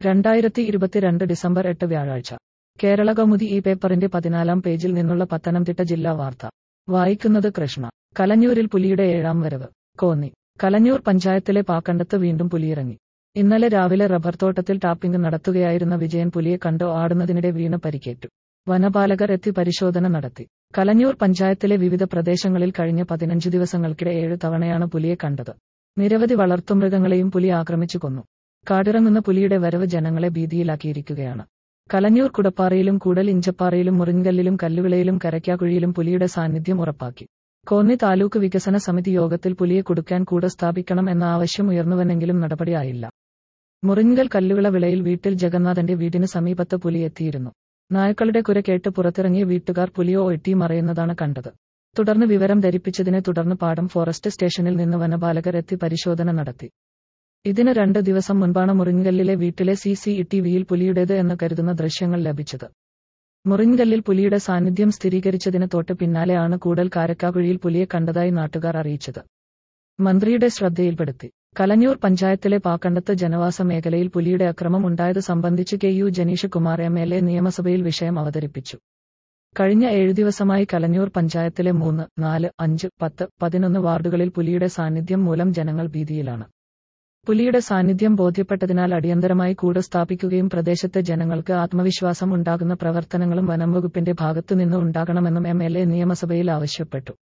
2022 December 8 വ്യാഴാഴ്ച കേരളകൗമുദി ഈ പേപ്പറിന്റെ 14-ാം പേജിൽ നിന്നുള്ള പത്തനംതിട്ട ജില്ലാ വാർത്ത വായിക്കുന്നത് കൃഷ്ണ. കലഞ്ഞൂരിൽ പുലിയുടെ 7ാം വരവ്. കോന്നി. കലഞ്ഞൂർ പഞ്ചായത്തിലെ പാക്കണ്ടത്ത് വീണ്ടും പുലിയിറങ്ങി. ഇന്നലെ രാവിലെ റബ്ബർ തോട്ടത്തിൽ ടാപ്പിംഗ് നടത്തുകയായിരുന്ന വിജയൻ പുലിയെ കണ്ട് ആടുന്നതിനിടെ വീണ് പരിക്കേറ്റു. വനപാലകർ എത്തി പരിശോധന നടത്തി. കലഞ്ഞൂർ പഞ്ചായത്തിലെ വിവിധ പ്രദേശങ്ങളിൽ കഴിഞ്ഞ 15 ദിവസങ്ങൾക്കിടെ 7 തവണയാണ് പുലിയെ കണ്ടത്. നിരവധി വളർത്തുമൃഗങ്ങളെയും പുലി ആക്രമിച്ചു കൊന്നു. കാടിറങ്ങുന്ന പുലിയുടെ വരവ് ജനങ്ങളെ ഭീതിയിലാക്കിയിരിക്കുകയാണ്. കലഞ്ഞൂർ കുടപ്പാറയിലും കൂടൽ ഇഞ്ചപ്പാറയിലും മുറിങ്കല്ലിലും കല്ലുവിളയിലും കരയ്ക്കാക്കുഴിയിലും പുലിയുടെ സാന്നിധ്യം ഉറപ്പാക്കി. കോന്നി താലൂക്ക് വികസന സമിതി യോഗത്തിൽ പുലിയെ കുടുക്കാൻ കൂട് സ്ഥാപിക്കണം എന്ന ആവശ്യം ഉയർന്നുവെന്നെങ്കിലും നടപടിയായില്ല. മുറിങ്കൽ കല്ലുവിള വിളയിൽ വീട്ടിൽ ജഗന്നാഥന്റെ വീടിന് സമീപത്ത് പുലി എത്തിയിരുന്നു. നായ്ക്കളുടെ കുര കേട്ട് പുറത്തിറങ്ങിയ വീട്ടുകാർ പുലിയോ ഒറ്റി മറയുന്നതാണ് കണ്ടത്. തുടർന്ന് വിവരം ധരിപ്പിച്ചതിനെ തുടർന്ന് പാടം ഫോറസ്റ്റ് സ്റ്റേഷനിൽ നിന്ന് വനപാലകർ എത്തി പരിശോധന നടത്തി. ഇതിന് 2 ദിവസം മുൻപാണ് മുറിങ്കല്ലിലെ വീട്ടിലെ CCTVയിൽ പുലിയുടേത് എന്ന് കരുതുന്ന ദൃശ്യങ്ങൾ ലഭിച്ചത്. മുറിങ്കല്ലിൽ പുലിയുടെ സാന്നിധ്യം സ്ഥിരീകരിച്ചതിന് തൊട്ട് പിന്നാലെയാണ് കൂടൽ കാരക്കാക്കുഴിയിൽ പുലിയെ കണ്ടതായി നാട്ടുകാർ അറിയിച്ചത്. മന്ത്രിയുടെ ശ്രദ്ധയിൽപ്പെടുത്തി. കലഞ്ഞൂർ പഞ്ചായത്തിലെ പാക്കണ്ടത്ത് ജനവാസ മേഖലയിൽ പുലിയുടെ അക്രമം ഉണ്ടായത് സംബന്ധിച്ച് KU ജനീഷ് കുമാർ MLA നിയമസഭയിൽ വിഷയം അവതരിപ്പിച്ചു. കഴിഞ്ഞ 7 ദിവസമായി കലഞ്ഞൂർ പഞ്ചായത്തിലെ 3, 4, 5, 10, 11 വാർഡുകളിൽ പുലിയുടെ സാന്നിധ്യം മൂലം ജനങ്ങൾ ഭീതിയിലാണ്. പുലിയുടെ സാന്നിധ്യം ബോധ്യപ്പെട്ടതിനാൽ അടിയന്തരമായി കൂട് സ്ഥാപിക്കുകയും പ്രദേശത്തെ ജനങ്ങൾക്ക് ആത്മവിശ്വാസം ഉണ്ടാകുന്ന പ്രവർത്തനങ്ങളും വനംവകുപ്പിന്റെ ഭാഗത്തുനിന്ന് ഉണ്ടാകണമെന്നും MLA നിയമസഭയിൽ ആവശ്യപ്പെട്ടു.